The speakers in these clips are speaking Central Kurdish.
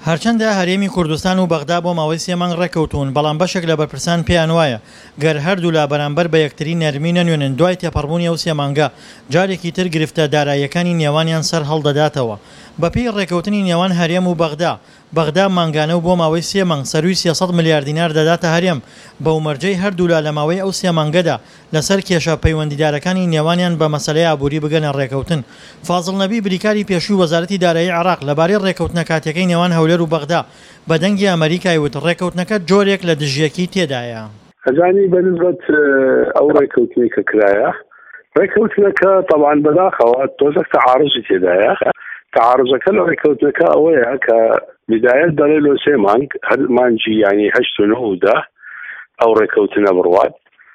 هەرچەندە هەرێمی کوردستان و بەغدا بۆ ماوەی 3 مانگ ڕێکەوتون، بەڵام بەشێک لە بەرپرسان پێیان وایە گەر هەردوو لا بەرامبەر بە یەکتری نەرمی نەنوێنن دوای تێپەڕبوونی ئەو 3 مانگە جارێکی تر گرفتە داراییەکانی نێوانیان سەر هەڵدەداتەوە. بەپێی ڕێکەوتنی نێوان هەرێم و بەغدا مانگانە و بۆ ماوەی 3 مانگ سەرووی 300 ملیار دینار دەداتە هەرێم بە ومەرجەی هەردوو لا لە ماوەی ئەو 3 مانگەدا لەسەر کێشە پەیوەندیدارەکانی نێوانیان بە مەسەلەی ئابووری بگەنە ڕێکەوتن. فازڵ نەبی بریکاری پێشووی وەزارەتی دارایی عێراق لەبارەی ڕێکەوتنە کاتیەکەی نێوان هەولێر و بەغدا بە دەنگی ئەمریکای وت ڕێکەوتنەکە جۆرێک لە دژیەکی تێدایە. ئەزانی بەنسبەت ئەو ڕێکەوتنی کە کرایە ڕێکەوتنەکە طبعاً بەداخەوە تۆزێک تەعارضی تێدایە. تعارضەکە لە ڕێکەوتنەکە ئەوەیە کە بدایەت دەڵێ لۆ 3 مانگ هەر مانگی ینی 8 و 9 و 10 ئەو ڕێکەوتنە بڕوات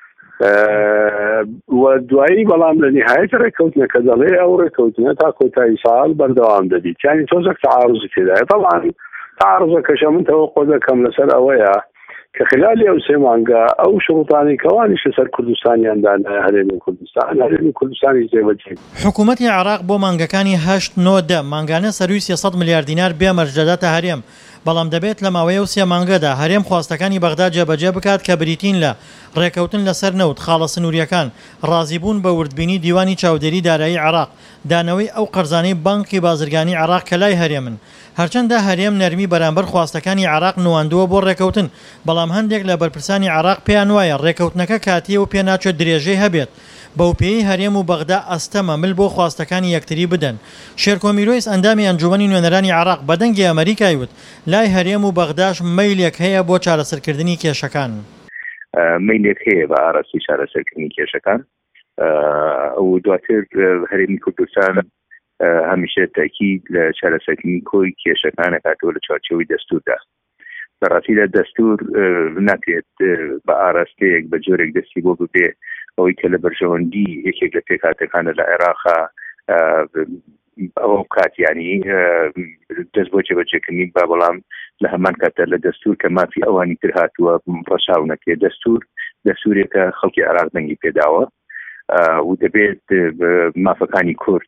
و دوایی بەڵام لە نهایەت ڕێکەوتنەکە دەڵێ ئەو ڕێکەوتنە تا کۆتایی ساڵ بەردەوام دەبیت، یعنی تۆزێک تەعارضی تێدایە. طبعاً تعارضەکەشە من تەوەقع دەکەم لەسەر ئەوەیە کە خلالی ئەو 3 مانگە ئەو شروطانی کەوانیش لەسەر کوردستانیاندا هەرێمی کوردستانی جێبەجێ. حکوومەتی عێراق بۆ مانگەکانی 8 9 10 مانگانە سەرووی 300 ملیار دینار بێمەرج دەداتە هەرێم، بەڵام دەبێت لە ماوەی ئەو 3 مانگەدا هەرێم خواستەکانی بەغدا جێبەجێ بکات کە بریتین لە ڕێکەوتن لەسەر نەوت، خاڵە سنووریەکان، ڕازیبوون بە وردبینی دیوانی چاودێری دارایی عێراق، دانەوەی ئەو قەرزانەی بانکی بازرگانی عێراق کە لای هەرێمن. هەرچەندە هەرێم نەرمی بەرامبەر خواستەکانی عێراق نواندووە بۆ ڕێکەوتن، بەڵام هەندێک لە بەرپرسانی عێراق پێیان وایە ڕێکەوتنەکە کاتیە و پێناچێت درێژەی هەبێت. بەو پێی هەرێم و بەغدا ئەستەمە مل بۆ خواستەکانی یەکتری بدەن. شێرکۆمیرۆیس ئەندامی ئەنجومەنی نوێنەرانی عێراق بە دەنگی ئەمریکای وت لای هەرێم و بەغداش مەیلێک هەیە بۆ چارەسەرکردنی کێشەکان. مەیلێک هەیە بە ئاراستی چارەسەرکردنی کێشەکان و دواتر هەرێمی کوردستان هەمیشە تاکید لە چارەسەرکردنی کۆی کێشەکان دەکاتەوە لە چوارچێوەی دەستوردا. بەڕاستیدا دەستور ناکرێت بە ئاراستەیەک بە جۆرێک دەستی بۆ ببێ ئەوەی کە لە بەرژەوەندی یەکێک لە پێکهاتەکانە لە عێراقا ئەوە بکات، ینی دەست بۆ جێبەجێکردنی با بەڵام لە هەمان کاتە لە دەستور کە مافی ئەوانی تر هاتووە ڕەشاو نەکرێت. دەستورێکە خەڵکی عێراق دەنگی پێداوە و دەبێت مافەکانی کورد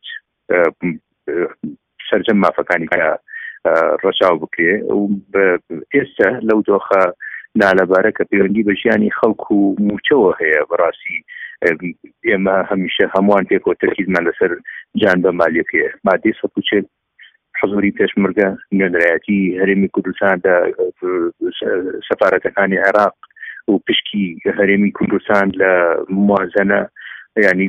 سەرجەم مافەکانی ڕەشاو بکرێ و ئێستا لەو دۆخە نالەبارە کە پەیوەندی بە ژیانی خەڵک و موچەوە هەیە. بەڕاستی ئێمە هەمیشە هەمووان پێکەوە تەرکیزمان لەسەر جان بە مالیەک هەیە. مادەی 140 حزوری پێشمەرگە نوێنەرایەتی هەرێمی کوردستاندا سەفارەتەکانی عێراق و پشکی هەرێمی کوردستان لە موازنە ینی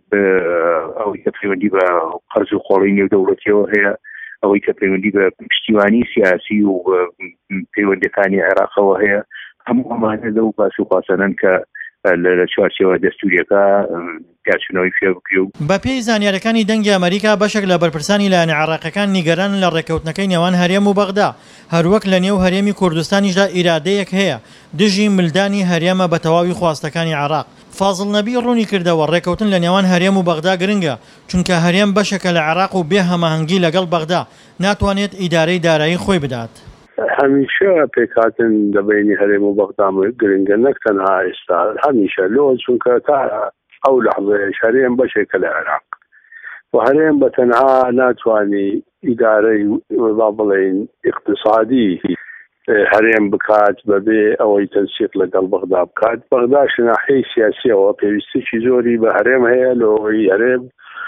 ئەوەی کە پەیوەندی بە قەرز و خۆڵی نێودەوڵەتیەوە هەیە، ئەوەی کە پەیوەندی بە پشتیوانی سیاسی و پەیوەندەکانی عێراقەوە هەیە، هەموو ئەمانە لەو باس و خواستانن کە لە چوارچێوە دەستوریەکە گاچنەوەی فێ بکرێ. بە پێی زانیاریەکانی دەنگی ئەمریکا بەشێک لە بەرپرسانی لایەنە عێراقیەکان نیگەران لە ڕێکەوتنەکەی نێوان هەرێم و بەغدا، هەروەک لە نێو هەرێمی کوردستانیشدا ئیرادەیەک هەیە دژی ملدانی هەرێمە بە تەواوی خواستەکانی عێراق. فازڵ نەبی ڕوونی کردەوە ڕێکەوتن لە نێوان هەرێم و بەغدا گرنگە، چونکە هەرێم بەشێکە لە عێراق و بێ هەماهەنگی لەگەڵ بەغدا ناتوانێت ئیدارەی دارایی خۆی بدات. هەمیشە پێکهاتن لەبینی هەرێم و بەغدا گرنگە، نەک تەنها ئێستا، هەمیشە لۆ، چونکە تا ئەو لەحظەیەش هەرێم بەشێکە لە عێراق و هەرێم بە تەنها ناتوانی ئیدارەی با بڵێن اقتصادی هەرێم بکات بەبێ ئەوەی تەنسیق لەگەڵ بەغدا بکات. بەغدا شناحەی سیاسیەوە پێویستیی زۆری بە هەرێم هەیە لەوەی هەرێم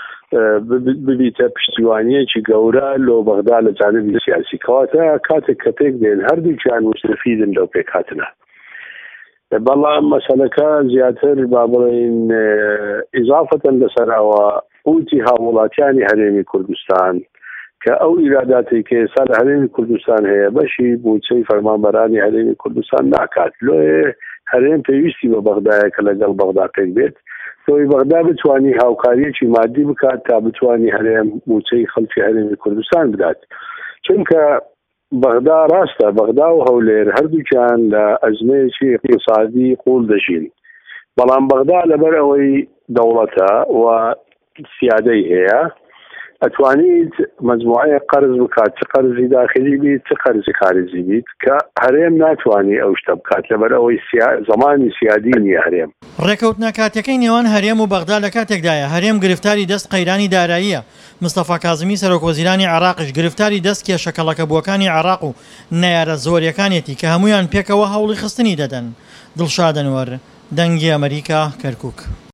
ببیتە پشتیوانیەکی گەورە لۆ بەغدا لە جانبی سیاسی، کەواتە کاتێک کە پێک دێن هەردووکیان مستەفیدن لەو پێکهاتنە. بەڵام مەسەلەکە زیاتر با بڵێن ئیزافەتەن لەسەر ئەوە قوتی هاوڵاتیانی هەرێمی کوردستان کە ئەو ئیراداتی کە ئێستا لە هەرێمی کوردستان هەیە بەشی بوچەی فەرمانبەرانی هەرێمی کوردستان ناکات. لۆیە هەرێم پێویستی بە بەغدایە کە لەگەڵ بەغدا پێک بێت، تۆی بەغدا بتوانی هاوکاریەکی مادی بکات تا بتوانی هەرێم موچەی خەڵکی هەرێمی کوردستان بدات. چونکە بەغدا ڕاستە، بەغدا و هەولێر هەردووکیان لە ئەزمەیەکی اقتصادی قوڵ دەژین، بەڵام بەغدا لەبەر ئەوەی دەوڵەتە و سیادەی هەیە ئەتوانیت مجموعەیە قەرز بکات چ قەرزی داخلی بیت چ قەرزی خارجی بیت کە هەرێم ناتوانانی ئەو شتە بکات لەبەر ئەوەی زمانی سیادی نیە هەرێم. ڕێکەوتنە کاتەکەی نێوان هەرێم و بەغدا لە کاتێکدایە هەرێم گرفتاری دەست قەیرانی داراییە. مستەفا کاظمی سەرۆکوەزیرانی عێراقیش گرفتاری دەست کێشەکەڵەکەبووەکانی عێراق و نەیارە زۆریەکانێتی کە هەمویان پێکەوە هەوڵی خستنی دەدەن. دڵشاد ئەنوەر، دەنگی ئەمریکا، کەرکووک.